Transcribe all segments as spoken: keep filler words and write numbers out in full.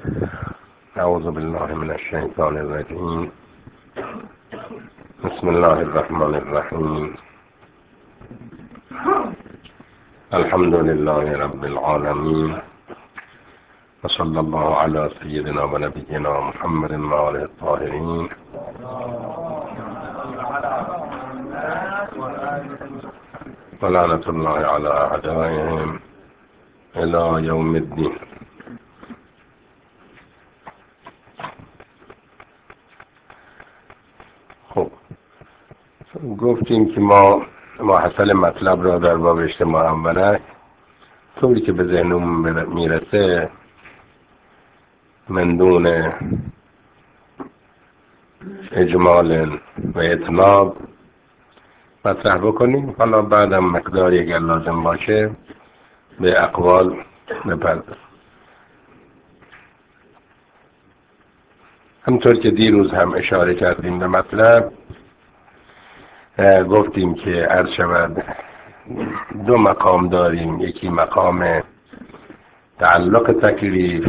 اعوذ بالله من الشیطان الرجیم. بسم الله الرحمن الرحیم. الحمد لله رب العالمین و صلی الله علی سیدنا و نبینا محمد و آله الطاهرین و لعنة الله علی اعدائهم الی یوم الدین. خب گفتیم که ما ماحصل مطلب را در باب اجتماع اوله طوری که به ذهنم میرسه من دون اجمال و اطناب مطرح بکنیم. حالا بعدم مقداری اگر لازم باشه به اقوال بپردازیم. همطور که دیروز هم اشاره کردیم به مطلب، گفتیم که عرض شود دو مقام داریم. یکی مقام تعلق تکلیف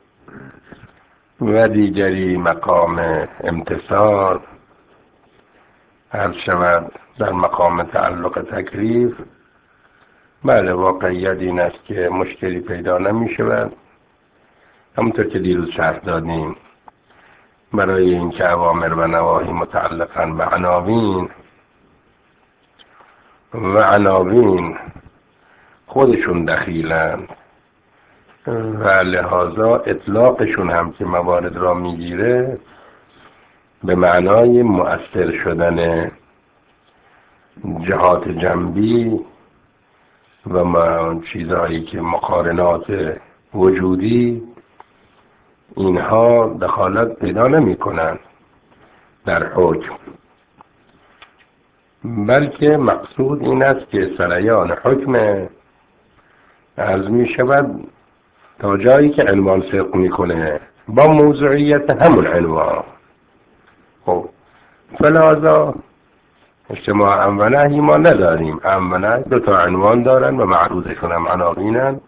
و دیگری مقام امتثال. عرض شود در مقام تعلق تکلیف بله واقعیت این است که مشکلی پیدا نمی شود. همونطور که دیروز شرح دادیم برای اینکه اوامر و نواهی متعلقاً به عناوین و عناوین خودشون دخیلند و لحاظا اطلاقشون هم که موارد را میگیره به معنای مؤثر شدن جهات جنبی و ما چیزهایی که مقارنات وجودی اینها دخالت پیدا نمی کنند در حکم، بلکه مقصود این است که سریان حکم عرض می شود تا جایی که عنوان صدق می کنه با موضوعیت همون عنوان. خب فلذا اجتماع امر و نهی ما نداریم. امر و نهی دو تا عنوان دارن و معروضشون هم عناوینن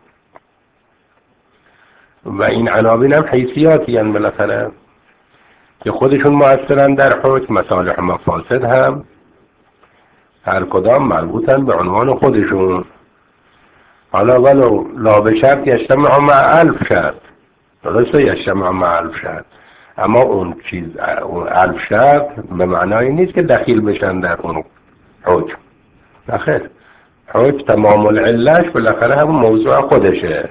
و این عناوین هم حیثیاتی هستند بالاخره که خودشون مؤثرن در حکم. مصالح و مفاسد هم هر کدام مربوطن به عنوان خودشون. حالا ولو لا به شرط یجتمع مع الف شرط، درسته یجتمع مع الف شرط، اما اون چیز اون الف شرط به معنای نیست که دخیل بشن در اون حکم. نخیر، حکم تمام العلش بالاخره هم موضوع خودشه.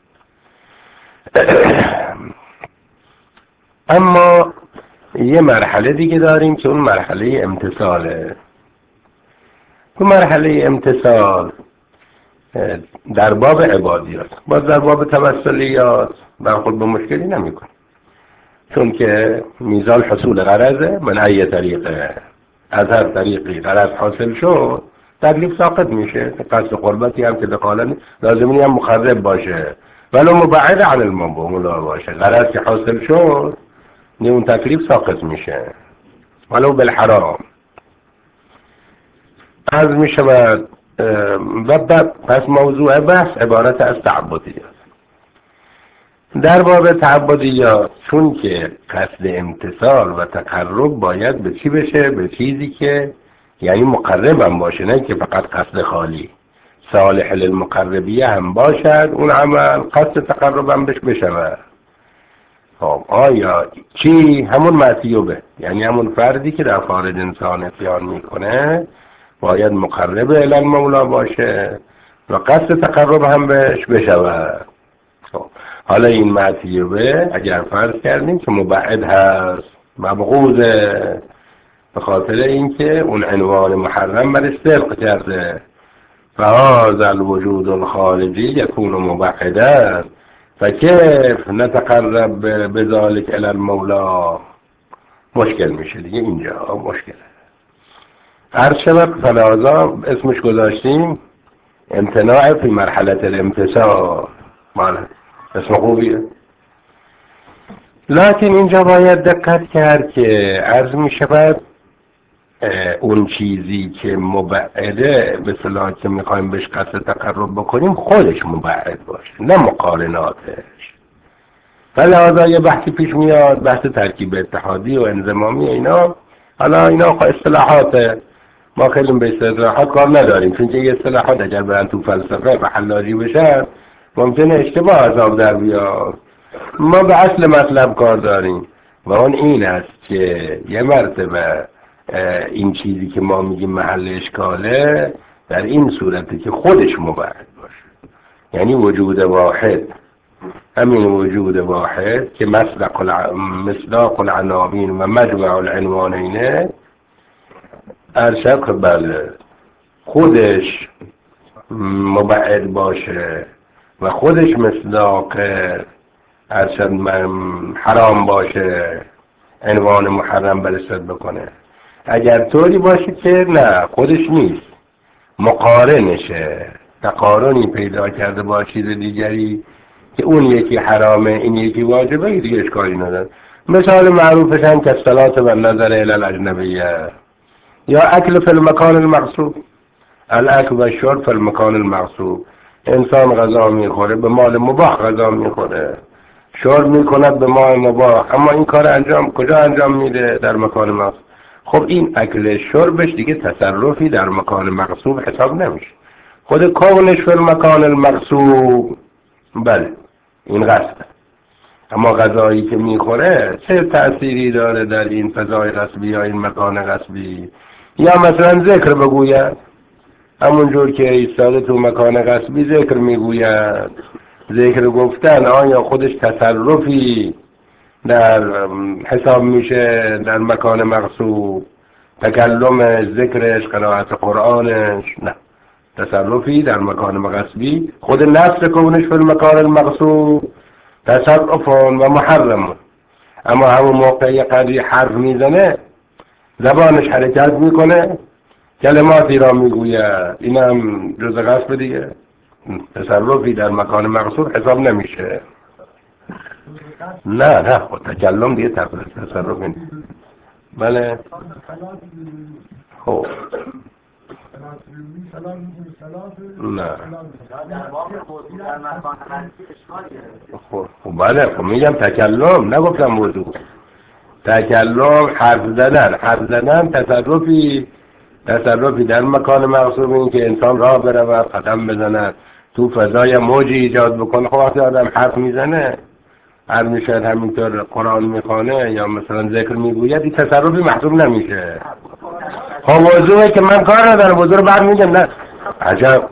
اما یه مرحله دیگه داریم که اون مرحله امتثاله. تو مرحله امتثال در باب عبادیات باز در باب توسلیات برخورد به مشکلی نمی کنیم، چون که میزان حصول غرضه من ای طریقه، از هر طریقی غرض حاصل شد تکلیف ساقط میشه. قصد قربتی هم که دخالت لازمی هم مخرب باشه ولو مبعد عن المولا باشه، غرض که حاصل شد اون تکلیف ساقط میشه ولو بالحرام. عرض می شود و پس موضوع بحث عبارت از تعبدیات. در باب تعبدیات چون که قصد امتثال و تقرب باید به چی بشه؟ به چیزی که یعنی مقرب هم باشه، نه که فقط قصد خالی. صالح للمقربیه هم باشد اون عمل، قصد تقرب هم بش بشود. خب آیا چی؟ همون معتیوبه، یعنی همون فردی که در خارج انسان اتیان میکنه باید مقرب الی المولا باشه و قصد تقرب هم بهش بشود. خب حالا این معتیوبه اگر فرض کردیم که مبعد هست، مبغوضه، به خاطر اینکه اون عنوان محرم برش صدق کرده، فهذا الوجود الخارجی یکون مبعدا فکیف نتقرب بذلك الی المولا. مشکل میشه دیگه، اینجا مشکله. هر شبت فلازا اسمش گذاشتیم امتناع فی مرحله الامتثال. مالا اسم خوبیه، لکن اینجا باید دقت کرد که عرض می شود اون چیزی که مبعده به صلاح که می خواهیم بهش قصد تقرب بکنیم خودش مبعد باشه، نه مقارناتش. و لحاظا یه بحثی پیش میاد، بحث ترکیب اتحادی و انضمامی اینا. حالا اینا اصطلاحاته، ما خیلی به اصطلاحات کار نداریم، چون که یه اصطلاحات اگر برن تو فلسفه و حلاجی بشن ممکنه اشتباه از آب در بیاد. ما به اصل مطلب کار داریم و اون این است که یه مرتبه این چیزی که ما میگیم محل اشکاله در این صورته که خودش مبعد باشه، یعنی وجود واحد. همین وجود واحد که مصداق الع... مصداق العناوین و مجمع العنوانینه، ارشق بله خودش مبعد باشه و خودش مصداق ارشد حرام باشه، عنوان محرم برسد بکنه. اگر طوری باشه که نه خودش نیست، مقارنشه، تقارنی پیدا کرده با چیز دیگری که اون یکی حرامه این یکی واجبه، دیگه اشکالی نداره. مثال معروفش هم که صلات و نظر الی الاجنبیه یا اکل فی المکان المغصوب، الاکل و شرب فی المکان المغصوب. انسان غذا میخوره، به مال مباح غذا میخوره، شرب میکند به مال مباح، اما این کار انجام کجا انجام میده؟ در مکان مغصوب. خب این اکل شربش دیگه تصرفی در مکان مغصوب حساب نمیشه. خود کونش فی المکان المغصوب بله این غصب، اما غذایی که میخوره چه تأثیری داره در این فضای غصبی یا این مکان غصبی؟ یا مثلا ذکر بگوید، همونجور که ایستاده تو مکان غصبی ذکر میگوید، ذکر گفتن آیا خودش تصرفی در حساب میشه در مکان مغصوب؟ تکلمش، ذکرش، قرائت قرآنش نه، تصرفی در مکان مغصبی. خود نفس کونش فی المکان المغصوب تصرفون و محرمون. اما همون موقع یه قدری حرف میزنه، زبانش حرکت میکنه، کلماتی را میگوید، این هم جز غصب دیگه، تصرفی در مکان مغصوب حساب نمیشه. نه نه خود تکلم دیگه تصرف نیست. بله خب نه خب بله خب میگم تکلم، نگفتم وضو. تکلم حرف زدن، حرف زدن تصرفی تصرفی در مکان مغصوب، این که انسان راه برود، قدم بزند، تو فضای موجی ایجاد بکنه. خب وقتی آدم حرف میزنه، حرف میشد همینطور قرآن میخوانه یا مثلا ذکر میگوید، این تصرفی محسوب نمیشه. خب وضوعه که من کار ندارم، وضوع رو بعد میگم نه عجب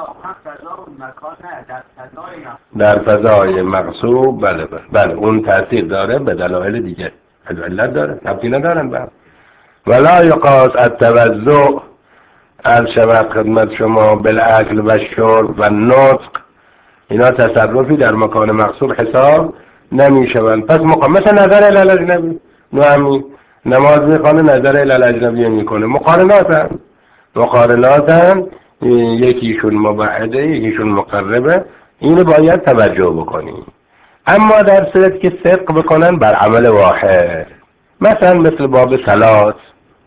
در فضای مغصوب بله بله بله اون تاثیر داره به دلایل دیگه، علت داره، تبدیل ندارن بعد. ولا یقاس التوضع الشباب خدمت شما بالاکل و شرب و نطق، اینا تصرفی در مکان مغصوب حساب نمیشوند. پس مقام مثل نظر الی الاجنبی، نوعمی نماز میخوانه نظر الی الاجنبی میکنه، مقارناتن مقارناتن یکیشون مبعده یکیشون مقربه، اینو باید توجه بکنیم. اما در صورت که صدق بکنن بر عمل واحد، مثلا مثل باب صلات،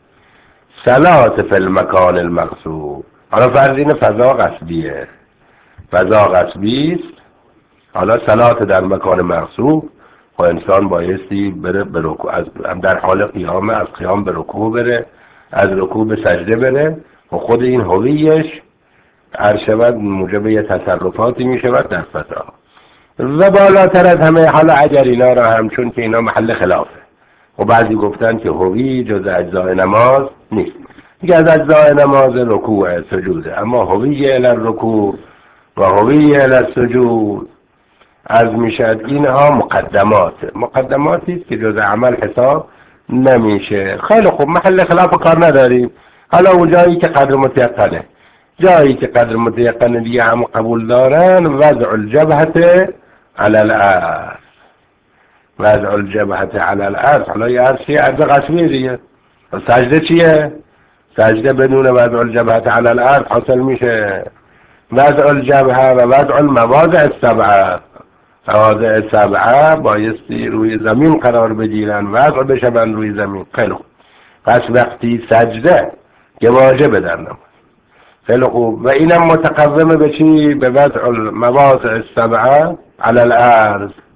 صلات فی المکان المغصوب، حالا فرض اینه فضا غصبیه، فضا غصبی است، حالا صلات در مکان مغصوب و انسان بایستی بره به رکوع، از در حال قیام از قیام به رکوع بره، از رکوع به سجده بره و خود این هویش ارشد موجب یه تصرفاتی میشود در فضا. و بالاتر از همه، حالا اگر اینا را هم، چون که اینا محل خلافه و بعضی گفتن که هوی جز اجزای نماز نیست، دیگه از اجزای نماز رکوع سجوده، اما هوی الی رکوع و هوی الی السجود از میشد، اینها مقدمات مقدماتی است که جز عمل حساب نمیشه. خیلی خوب، محل خلاف کار نداریم. حالا اون جایی که قدر متیقنه، جایی که قدر متیقنه دیگه هم قبول دارن، وضع الجبهه علی الارض، وضع الجبهه علی الارض. حالا یه عرض چیه؟ عرض قسمیه دیگه. سجده چیه؟ سجده بدون وضع الجبهه علی الارض حاصل میشه. وضع الجبهه و وضع المواضع السبعه، مواضع سبعه بایستی روی زمین قرار بگیرن، وضع بشون روی زمین. خیلی خوب، پس وقتی سجده که واجب در نماز، خیلی خوب، و اینم متقومه به چی؟ به وضع المواضع السبعه علی الارض،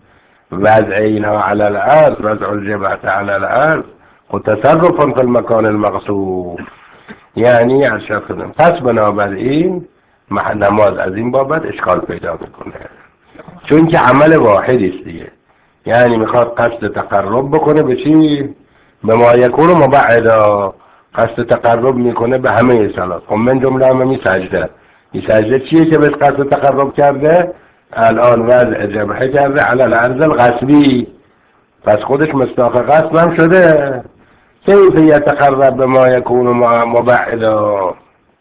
وضع اینها علی الارض، وضع الجبهه علی الارض و تصرف فی المکان المغصوب، یعنی ارشاد کنم. پس بنابراین نماز از این بابت اشکال پیدا میکنه، چون که عمل واحدی است دیگه، یعنی میخواد قصد تقرب بکنه به چی؟ به ما یکون مبعدا، قصد تقرب میکنه به همه صلات. خب من جمله هم می سجده، این سجده چیه که بهش قصد تقرب کرده؟ الان وضع جبهه کرده علی الارض الغصبی، پس خودش مصداق غصب هم شده. کیف یتقرب به ما یکون مبعدا.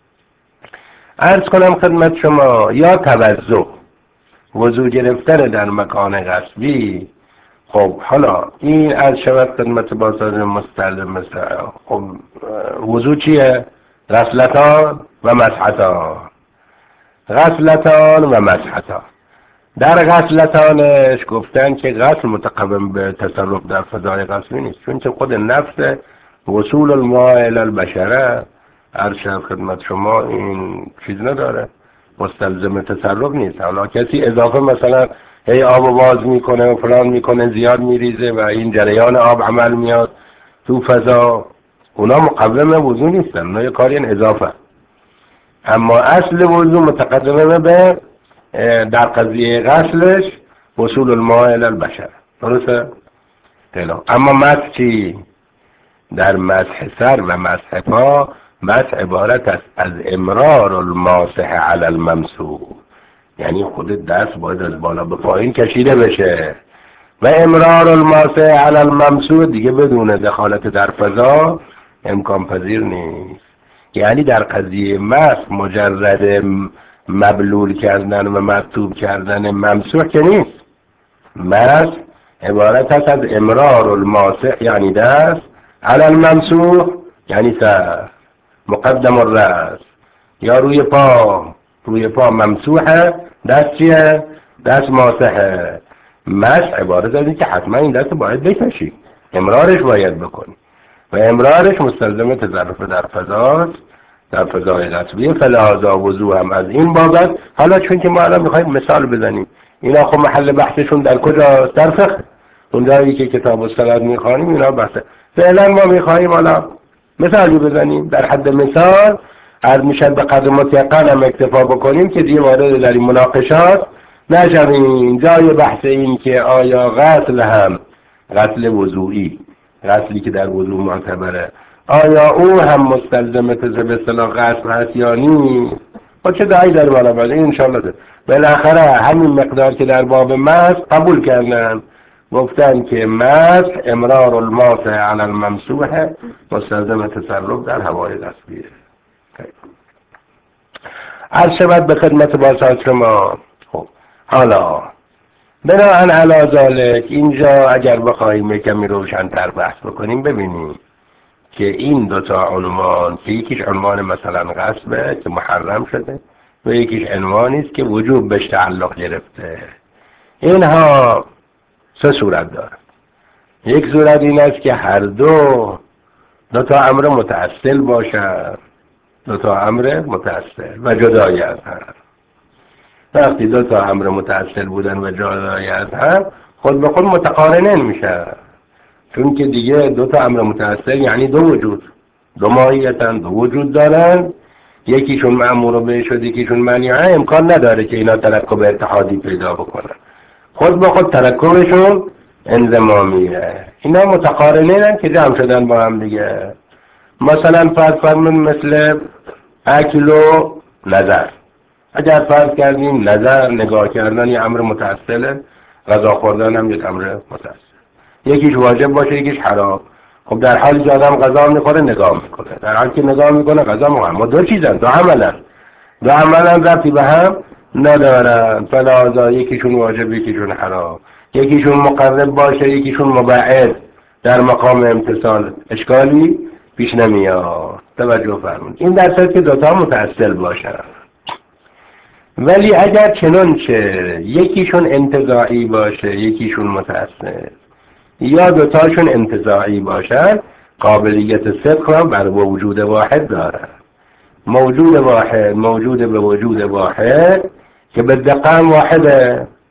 عرض کنم خدمت شما، یا توضع، وضو گرفتن در مکان غصبی. خب حالا این از شود خدمت بازار مستلزم مثل خب وضو چیه؟ غسلتان و مسحتان، غسلتان و مسحتان. در غسلتانش گفتن که غسل متقوم به تصرف در فضای غصبی نیست، چون که خود نفس وصول الماء الی البشره ارشد خدمت شما این چیز نداره، مستلزم تصرف نیست. حالا کسی اضافه مثلا هی آب باز میکنه و فلان میکنه، زیاد میریزه و این جریان آب عمل میاد تو فضا، اونا مقوم وضو نیستن، اونا یه کاری اضافه. اما اصل وضو متقدمه به در قضیه غسلش وصول الماء الی البشر، درسته؟ اما مسح چی؟ در مسح سر و مسح پا، مسح عبارت است از امرار الماسح علی الممسوح، یعنی خود دست باید از بالا به پایین کشیده بشه و امرار الماسح علی الممسوح دیگه بدون دخالت در فضا امکان پذیر نیست. یعنی در قضیه مسح مجرد مبلول کردن و مکتوب کردن ممسوح که نیست، مسح عبارت است از امرار الماسح یعنی دست علی الممسوح یعنی سر مقدم الرأس، یا روی پا، روی پا ممسوحه، دست چیه؟ دست ماسحه. مسح عبارت از این که حتما این دست باید بکشی، امرارش باید بکنی و امرارش مستلزم تظرف در فضاست، در فضای غصبی. فلهذا وضو هم از این بابت. حالا چون که ما الان میخوایم مثال بزنیم، اینا خب محل بحثشون در کجاست؟ در فقه، اون جایی که کتاب الصلات میخوانیم اینا بحثه. فعلا ما میخوایم حالا مثالی بزنیم، در حد مثال از میشد به قدر متیقن هم اکتفا بکنیم که دیگه وارد در این مناقشات نشویم. جای بحث این که آیا غسل هم غسل وضوئی، غسلی که در وضو معتبره، آیا او هم مستلزم به اصطلاح غسل هست یا نیست؟ با چه دعایی در برابر این انشاءالله ده. بالاخره همین مقدار که در باب مسح قبول کردن، گفتن که مسح امرار الماسح علی الممسوح مستلزم تصرف در هوای غصبیه. عرض شود به خدمت بازار شما. خب حالا بناهن علی ذالک اینجا اگر بخواهیم کمی روشن‌تر بحث بکنیم، ببینیم که این دوتا عنوان که یکیش عنوان مثلا غصبه که محرم شده و یکیش عنوانی است که وجوب بهش تعلق گرفته، اینها سه صورت دارد. یک صورت این است که هر دو دو تا امر متأصل باشد، دو تا امر متأصل و جدای از هم. وقتی دو تا امر متأصل بودن و جدای از هم، خود به خود متقارنین میشه، چون که دیگه دو تا امر متأصل یعنی دو وجود، دو ماهیتن، دو وجود دارن، یکیشون مأمور به شد یکیشون منیعه، امکان نداره که اینا ترکب اتحادی پیدا بکنن، خود به خود ترکبشون انضمامیه. اینا متقارنین که جمع شدن با هم دیگه. مثلا فرض فرمون مثل اکل و نظر، اگر فرض کردیم نظر نگاه کردن یه امر متأصله، غذا خوردن هم یک امر متأصل، یکیش واجب باشه یکیش حرام. خب در حالی که آدم غذا میخوره نگاه میکنه، در حالی که نگاه میکنه غذا میخوره، ما دو چیزن، دو عملن، دو عملن ربطی به هم ندارن. فلازا یکیشون واجب یکیشون حرام، یکیشون مقرب باشه یکیشون مبعد، در مقام امتصال اشکالی پیش نمیاد. توجه فرمون، این در صورت که دوتا متأصل باشن. ولی اگر چنانچه یکیشون انتزاعی باشه یکیشون متأصل، یا دوتاشون انتزاعی باشن، قابلیت صدق را بر وجود واحد داره. موجود واحد موجود به وجود واحد که به دقیقه واحده،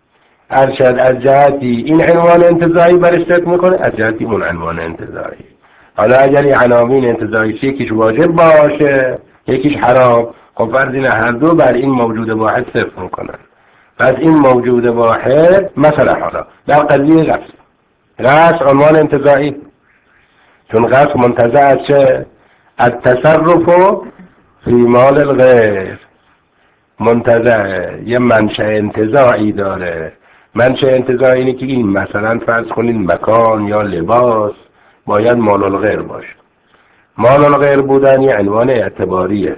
ارشد از جهتی این عنوان انتزاعی برش فکر میکنه، از جهتی اون عنوان انتزاعی. حالا اگر این عناوین انتزاعی یکیش واجب باشه یکیش حرام، خب فرض اینه هر دو بر این موجود واحد صفر میکنن. پس این موجود واحد مثلا حالا در قضیه غصب، غصب عنوان انتزاعی، چون غصب منتزع از چه؟ از تصرف فی مال الغیر، منتزع یه منشأ انتزاعی داره. منشأ انتزاعی اینه که این مثلا فرض کنین مکان یا لباس باید مال الغیر باشه. مال الغیر بودن یه عنوان اعتباریه،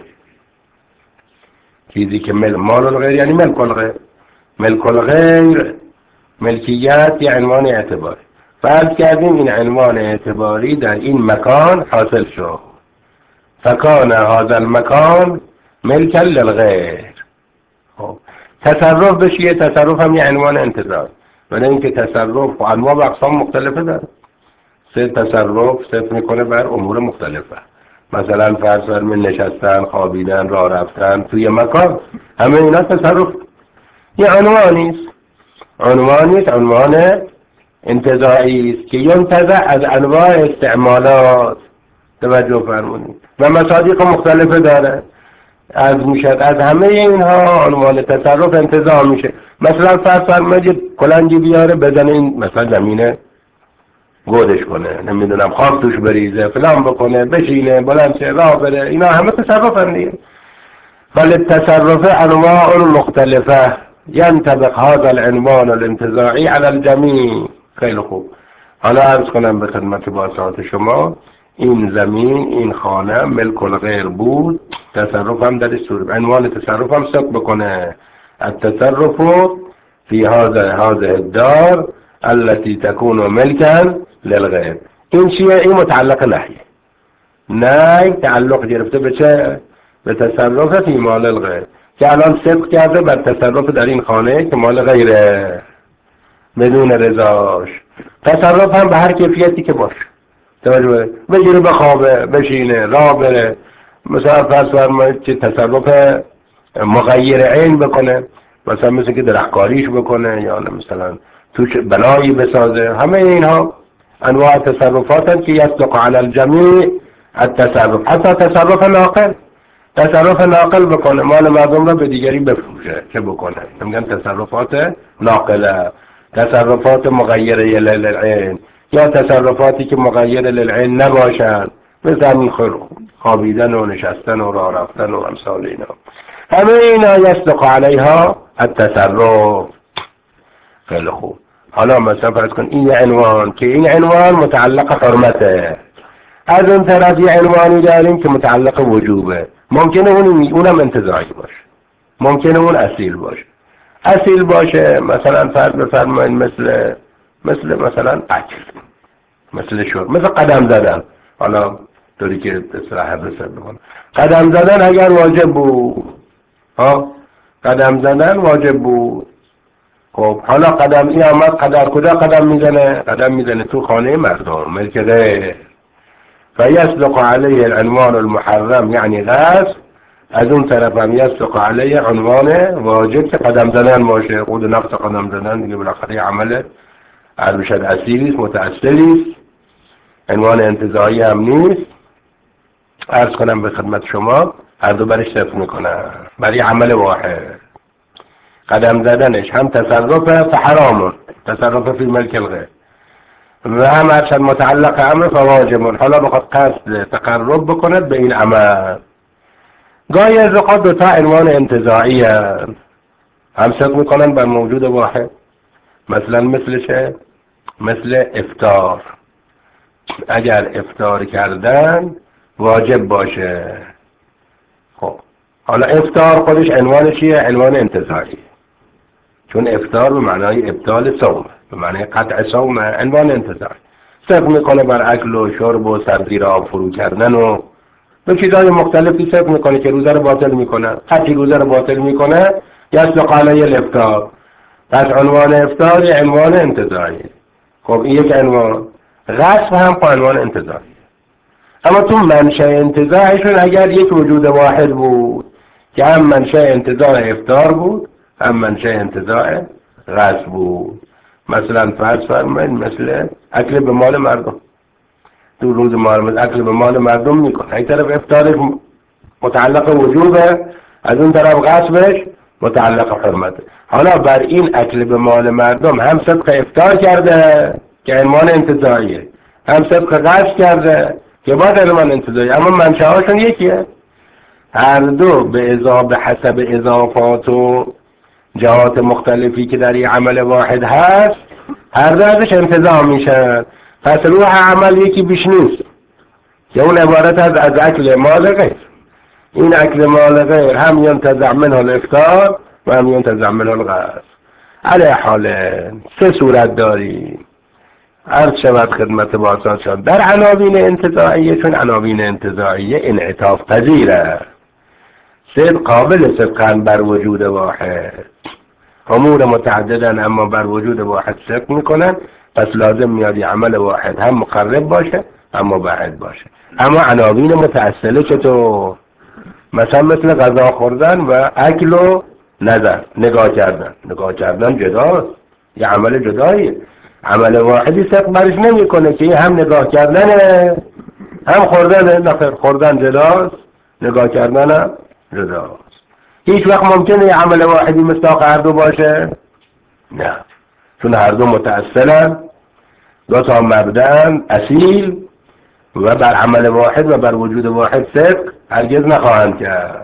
چیزی که مل مال الغیر یعنی ملک الغیر، ملک الغیر ملکیت یه عنوان اعتباری. فرض کردیم این عنوان اعتباری در این مکان حاصل شد، فکان هذا المکان ملکا للغیر. خب تصرف بشیه، تصرف هم یه عنوان انتزاعی، ولی اینکه تصرف و انواع و اقسام مختلفه داره. سه تصرف صرف میکنه بر امور مختلفه، مثلا فرض فرمین نشستن، خوابیدن، راه رفتن توی مکان، همه اینا تصرف. یه عنوانی است، عنوانی است، عنوان انتزاعی است که ینتزع از انواع استعمالات. توجه فرمونید و مصادیق مختلفه داره، از میشد از همه اینها عنوان تصرف انتزاع میشه. مثلا فرض فرمایید کلنگی بیاره بزنه این مثلا زمینه گودش کنه، نمیدونم خاک توش بریزه، فلان بکنه، بشینه، بلند شه، راه بره، اینا همه تصرف هم دیگه. بل التصرف انواع مختلفه ينطبق هذا العنوان الانتزاعی على الجميع. خیلی خوب، حالا عرض کنم به خدمت باسطات شما، این زمین، این خانه ملک الغیر بود، تصرف هم در صورت عنوان تصرف هم ثبت بکنه، التصرف فی هذا هذه الدار التي تكون ملكا للغیر. این چیه؟ این متعلق نهی، نهی تعلق گرفته به چه؟ به تصرف فی مال الغیر، که الان ثبت کرده بر تصرف در این خانه که مال غیره بدون رضاش. تصرف هم به هر کیفیتی که باشه، توجه بگیره، بخوابه، بشینه، راه بره، مثلا فرض فرمایید که تصرف مغیر عین بکنه، مثلا مثل که درختکاریش بکنه یا مثلا توش بنایی بسازه. همه اینها انواع تصرفات هست که یصدق علی الجمیع التصرف. حتی تصرف ناقل، تصرف ناقل بکنه، مال مردم را به دیگری بفروشه، چه بکنه؟ میگن تصرفات ناقله، تصرفات مغیره للعین، یا تصرفاتی که مغیر للعین نباشن، مثل همین خوابیدن و نشستن و راه رفتن و امثال اینا. همه اینا یصدق علیها التصرف. خیلی خوب، حالا مثلا فرض کن این عنوان که این عنوان متعلق حرمته، از اون طرف یه عنوانی داریم که متعلق وجوبه. ممکنه اون اونم انتزاعی باشه، ممکنه اون اصیل باشه. اصیل باشه مثلا فرض بفرمایید مثل مثل مثلا اکل، مثل شرب، مثل قدم زدن. حالا طوری که اصلاح رسد بکنه، قدم زدن اگر واجب بود، ها قدم زدن واجب بود. خب حالا قدم این آمد قدر کجا قدم میزنه؟ قدم میزنه تو خانه مردم، ملک غیر. فیصدق علیه العنوان المحرم یعنی غصب، از اون طرف هم یصدق علیه عنوان واجب که قدم زدن باشه. خود نفس قدم زدن دیگه بالاخره عمل عربشد اصیلیست، متأصلیست، عنوان انتزاعی هم نیست. عرض کنم به خدمت شما هر دو برش صرف میکنن برای عمل واحد. قدم زدنش هم تصرف فحرامون، تصرف فی ملک الغیر، و هم ارشد متعلق امر فواجبون، حالا بخواد قصد تقرب بکند به این عمل. گاهی از اوقات دو تا عنوان انتزاعی هم هم صرف میکنن بر موجود واحد. مثلا مثل چه؟ مثل افطار، اگر افطار کردن واجب باشه. خب حالا افطار خودش عنوان چیه؟ عنوان انتزاعی، چون افطار به معنای ابطال صوم، به معنای قطع صوم، عنوان انتزاعی. صرف میکنه بر اکل و شرب و سرزیر آب فرو کردن و به چیزهای مختلفی صرف میکنه که روزه رو باطل میکنه. هرچی روزه رو باطل میکنه یصدق علیه الافطار. پس عنوان افطار یه عنوان انتزاعی. خب این یک عنوان. غصب هم عنوان انتزاعی، اما تو منشأ انتزاعشون اگر یک وجود واحد بود که هم منشأ انتزاع افطار بود هم منشأ انتزاع غصب بود. مثلا فرض فرمایید مثل اکل به مال مردم، تو روز محرم اکل به مال مردم میکنه، این طرف افطارش متعلق وجوبه، از اون طرف غصبش متعلق حرمته. حالا بر این اکل به مال مردم هم صدق افطار کرده که عنوان انتزاعیه، هم صدق غصب کرده که باید عنوان انتزاعیه، اما منشأ هاشون یکیه. هر دو به اضافه به حسب اضافات و جهات مختلفی که در این عمل واحد هست هر دو ازش انتزاع میشن. پس روح عمل یکی بیش نیست که اون عبارت از از اکل مال غیر. این اکل مال غیر هم ینتزع منه الافطار و هم ینتزع منه الغصب. علی حال سه صورت داریم. عرض شود خدمت بازارشان در عناوین انتزاعیه، چون عناوین انتزاعیه انعطاف پذیره، صدق قابل صدقاً بر وجود واحد، امور متعددن اما بر وجود واحد صدق میکنن، پس لازم میاد عمل واحد هم مقرب باشه هم مبعد باشه. اما عناوین متأصله چطور؟ مثلا مثل غذا خوردن و اکل و نظر، نگاه کردن. نگاه کردن جداست، یه عمل جداییه، عمل واحدی صدق برش نمی کنه که هم نگاه کردنه هم خوردنه. نخیر، خوردن جداست، نگاه کردن هم جداست. هیچ وقت ممکنه یه عمل واحدی مصداق هر دو باشه؟ نه، چون هر دو متأصلن، دو تا مبدأن اصیل و بر عمل واحد و بر وجود واحد صدق هرگز نخواهند کرد.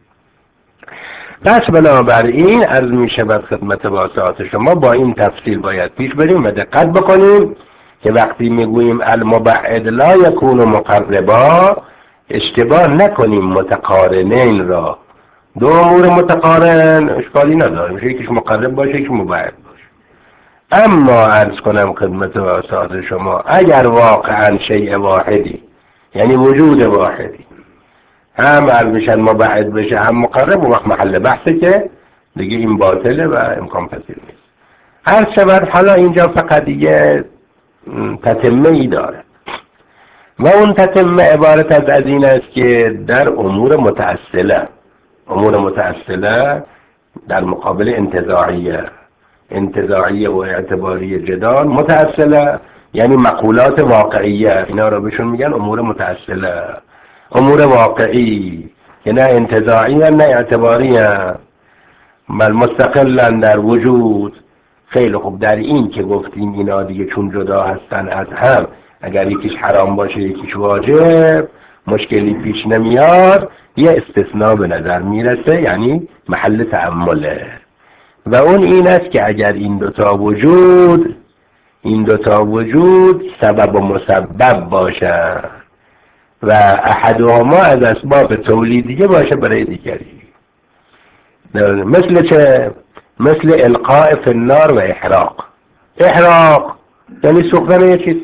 پس بنابراین عرض می شود خدمت واسطات شما با این تفصیل باید پیش بریم و دقت بکنیم که وقتی میگوییم المبعد لا یکون مقربا اشتباه نکنیم متقارنین را. دو امور متقارن اشکالی نداره، میشه یکیش مقرب باشه یکیش مبعد باشه. اما عرض کنم خدمت واسطات شما اگر واقعا شیء واحدی یعنی وجود واحدی هم عرض میشن مبعد بشه هم مقرب، و وقت محل بحثه که دیگه این باطله و امکان پذیر نیست. عرض شود حالا اینجا فقط دیگه تتمه ای داره و اون تتمه عبارت از از این است که در امور متأصله، امور متأصله در مقابل انتزاعیه، انتزاعیه و اعتباری جدال، متأصله یعنی مقولات واقعیه، اینا رو بهشون میگن امور متأصله، امور واقعی که نه انتزاعی نه اعتباری، بل مستقلن در وجود. خیلی خوب، در این که گفتیم اینا دیگه چون جدا هستن از هم، اگر یکیش حرام باشه یکیش واجب مشکلی پیش نمیاد، یه استثناء به نظر میرسه، یعنی محل تأمله، و اون این است که اگر این دوتا وجود این دوتا وجود سبب و مسبب باشه و احدهما از اسباب تولید دیگه باشه برای دیگری. مثل چه؟ مثل القاء فی النار و احراق. احراق یعنی سوختن یه چیز،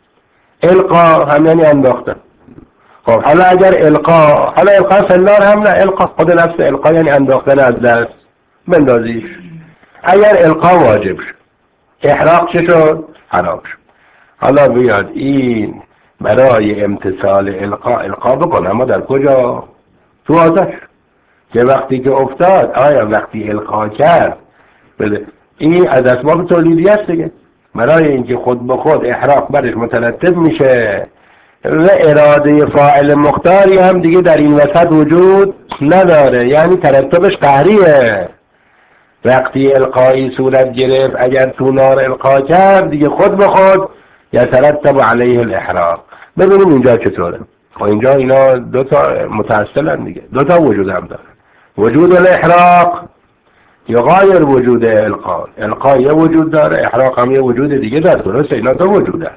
القا هم یعنی انداختن. خب حالا اگر القا، حالا القا فی النار هم نه، القا خود نفس القا یعنی انداختن از دست، بندازیش. اگر القا واجب شد، احراق چه شد؟ حرام شد. حالا بیاد این برای امتثال القا القا بکنه، اما در کجا؟ تو آتش. که وقتی که افتاد، آیا وقتی القا کرد بده. این از اسباب تولیدی است دیگه، برای اینکه خود به خود احراق برش مترتب میشه و اراده فاعل مختاری هم دیگه در این وسط وجود نداره، یعنی ترتبش قهریه. وقتی القایی صورت گرفت، اگر تو نار القا کرد دیگه خود به خود یترتب علیه الاحراق. ببینیم اینجا چطوره. خب اینجا اینا دو تا متأصلن دیگه، دو تا وجود هم داره، وجود الاحراق یا غیر وجود القا. القا یه وجود داره، احراق هم یه وجود دیگه داره، درسته؟ اینا دو وجوده،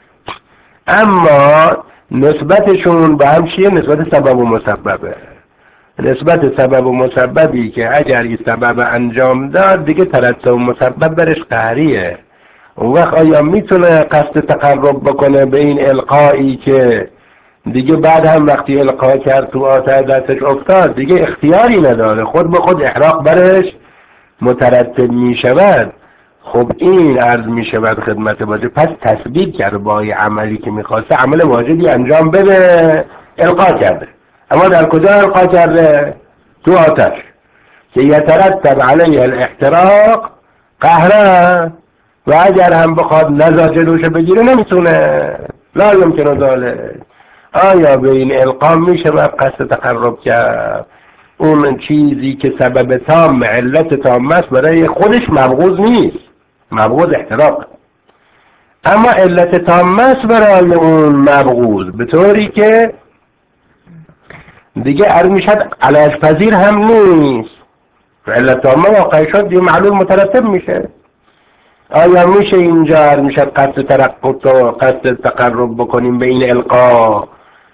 اما نسبتشون به هم چیه؟ نسبت سبب و مسببه. نسبت سبب و مسببی که اگر این سبب انجام داد دیگه ترتب و مسبب برش قهریه. اون وقت آیا میتونه قصد تقرب بکنه به این القایی که دیگه بعد هم وقتی القا کرد تو آتش دستش افتاد دیگه اختیاری نداره، خود به خود احراق برش مترتب میشود؟ خب این عرض میشود خدمت باشه، پس تثبیت کرده با یه عملی که میخواسته عمل واجبی انجام بده، القا کرده، اما در کجا القا کرده؟ تو آتش، که یترتب علیه الاحتراق قهرن و اگر هم بخواد نزا جلوش بگیره نمیتونه. لا یمکن ذلک. آیا به این القا میشه و قصد تقرب کرد؟ اون چیزی که سبب تام علت تام است برای خودش مبغوض نیست، مبغوض احتراق، اما علت تام است برای اون مبغوض، به طوری که دیگه عرض میشد علاج پذیر هم نیست. علت تامه واقع شد دیگه معلول مترتب میشه. آیا میشه اینجا عرض میشد قصد ترقب و قصد تقرب بکنیم به این القا،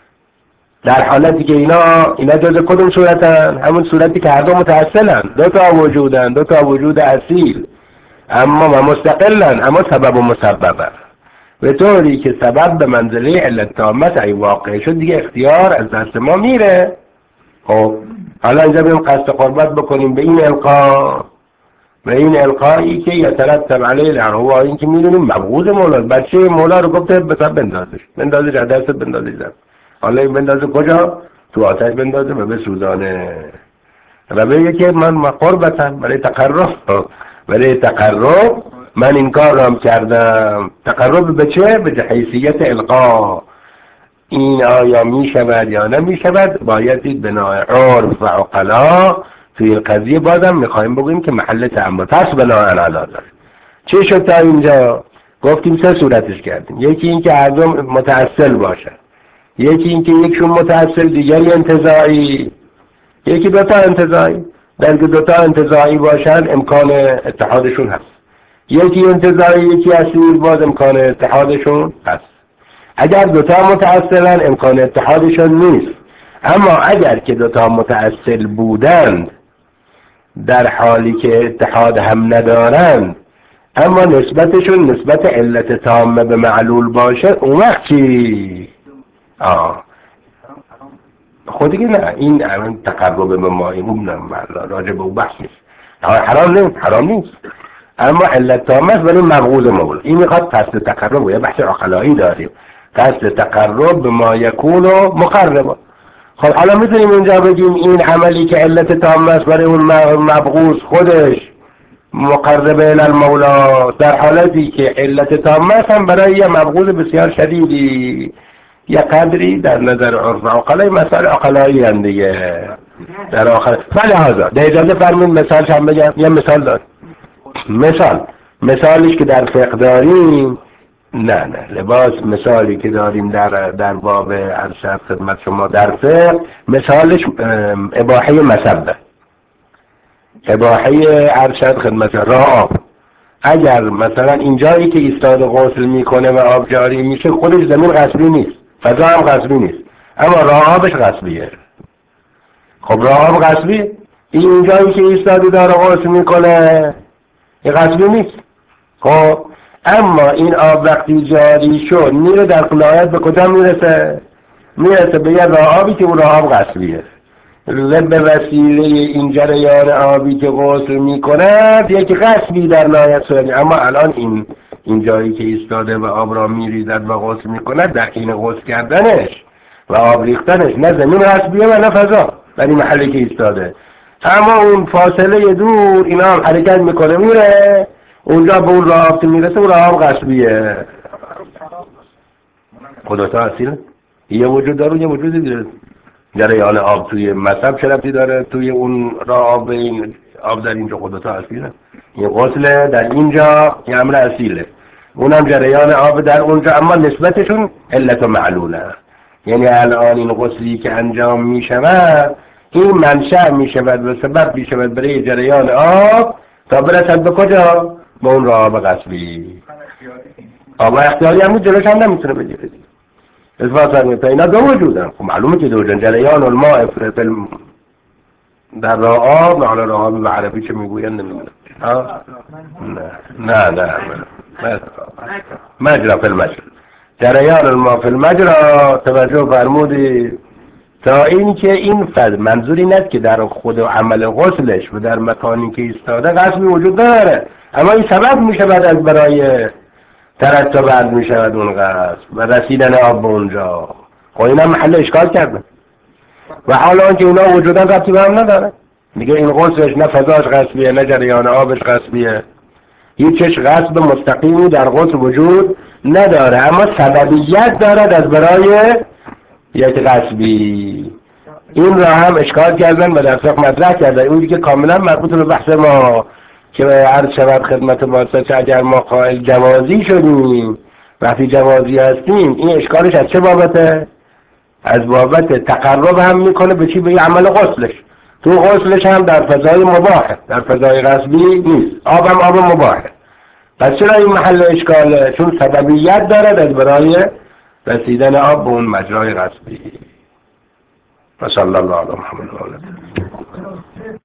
در حالتی که اینا اینا جز کدوم صورتن؟ همون صورتی که هر دو متأصلن، دو تا وجودن، دو تا وجود اصیل، اما و مستقلن، اما سبب و مسببن، به طوری که سبب به منزله علت تامت ای واقع شد دیگه اختیار از دست ما میره. خب حالا اینجا بریم قصد قربت بکنیم به این القا، به این القایی که یترتب علیه الارواح، این که میدونیم مبغوض مولا، بچه مولا رو گفته بسا بندازش بندازش از دست بندازش زن، حالا این بندازه کجا؟ تو آتش بندازه و بسوزانه و بگه که من قربتم برای تقرب، برای تقرب من این کار رام کردم. تقرب به چه؟ به حیثیت القا. این آیا می شود یا نمی شود؟ بایدید بنای عرف و عقلا توی این قضیه بازم میخوایم بگویم که محل تعمل. پس بنای علا داره. چه شد تا اینجا؟ گفتیم سه صورتش کردیم. یکی این که هر دو متأصل باشه، یکی این که یکشون متأصل دیگری انتزاعی، یکی دوتا انتزاعی. در که دوتا انتزاعی باشن امکان اتحادشون هست، یکی انتزاعی یکی اصیل باز امکان اتحادشون هست. اگر دوتا متأصلن امکان اتحادشون نیست، اما اگر که دوتا متأصل بودند در حالی که اتحاد هم ندارند اما نسبتشون نسبت علت تامه به معلول باشه، اون وقت چی؟ آه خودی که نه، این همین تقرب به مایمون راجع به او بحث نیست. حرام نیست، حرام نیست، اما علت تامه است ولی مبغوض مولا. این میخواد قصد تقرب و یه بحث عقلایی داریم، قصد تقرب به ما یکون و مقربا. خب حالا میتونیم اینجا بگیم این عملی که علت تامه است برای اون مبغوض خودش مقرب الی المولا، در حالتی که علت تامه است هم برای یه مبغوض بسیار شدیدی یه قدری در نظر عرف و عقلای مسائل عقلایی هم دیگه در آخر. فلحاظا ده اجازه فرمین مثالش هم بگم. یه مثال دار، مثال مثالش که در فقه داریم، نه نه لباس مثالی که داریم در در باب ارشد خدمت شما در فقه، مثالش اباحه مسبه، اباحه ارشد خدمت راه. اگر مثلا اینجایی که ایستاد غسل میکنه و آب جاری میشه خودش زمین غصبی نیست، فضا هم غصبی نیست، اما راه آبش غصبیه. خب راه آب غصبی، این اینجایی که ایستادی داره غسل میکنه این غصبی نیست. خب اما این آب وقتی جاری شد میره در نهایت به کجا میرسه؟ میرسه به یه راه آبی که اون راه آب غصبیه. به وسیله این جریان آبی که غسل میکنه یکی غصبی در نهایت صورتی، اما الان این این جایی که ایستاده و آب را میریزد و غسل میکنه در حین غسل کردنش و آب ریختنش نه زمین غصبیه و نه فضا در این محلی که ایستاده، اما اون فاصله دور اینا هم حرکت میکنه میره اونجا به اون راه آب که میرسه اون راه آب غصبیه. خدا تا اصیله یه وجود داره یه وجودی داره. جریان آب توی مصب چه ربطی داره توی اون راه آب؟ این آب در اینجا خدا تا اصیله، این غسل در اینجا یه امر اصیله، اونم جریان آب در اونجا، اما نسبتشون علت و معلوله. یعنی الان این غسلی که انجام می شود این منشأ می شود و سبب می شود برای جریان آب تا برسد به کجا؟ به اون راه آب غصبی. آب اختیاری هم جلوش هم نمیتونه بگیره. اثبات فرمایید اینا دو وجودن. خب معلومه که دو وجودن. جریان الماء فلم در راه آب، حالا راه آب به عربی چه میگوین نمیدونم. نه نه نه نه مجرا فی المجرا، جریان الماء فی المجرا. توجه فرمودید تا این که این فرد منظوری نیست که در خود و عمل غسلش و در مکانی که ایستاده غصبی وجود داره، اما این سبب میشه بعد از برای ترتب بعد میشود اون غصب و رسیدن آب به اونجا. خب اینا محل اشکال کرده و حالا که اینا وجودا ربطی به هم نداره دیگه. این غسلش نه فضاش غصبیه نه جریان آبش غصبیه، هیچش غصب مستقیمی در غسل وجود نداره، اما سببیت دارد از برای یک غصبی. این را هم اشکال کردن و در فقه مطرح کردن. این دیگه کاملا مربوط به بحث ما که عرض شود خدمت واسطه اگر ما قائل جوازی شدیم، وقتی جوازی هستیم این اشکالش از چه بابته؟ از بابت تقرب هم میکنه به چی؟ به عمل غسلش. تو غسلش هم در فضای مباحه، در فضای غصبی نیست. آب هم آب مباحه. پس چرا این محل اشکاله؟ چون سببیت دارد از برای رسیدن آب به اون مجرای غصبی. و صلی الله علی محمد و آله.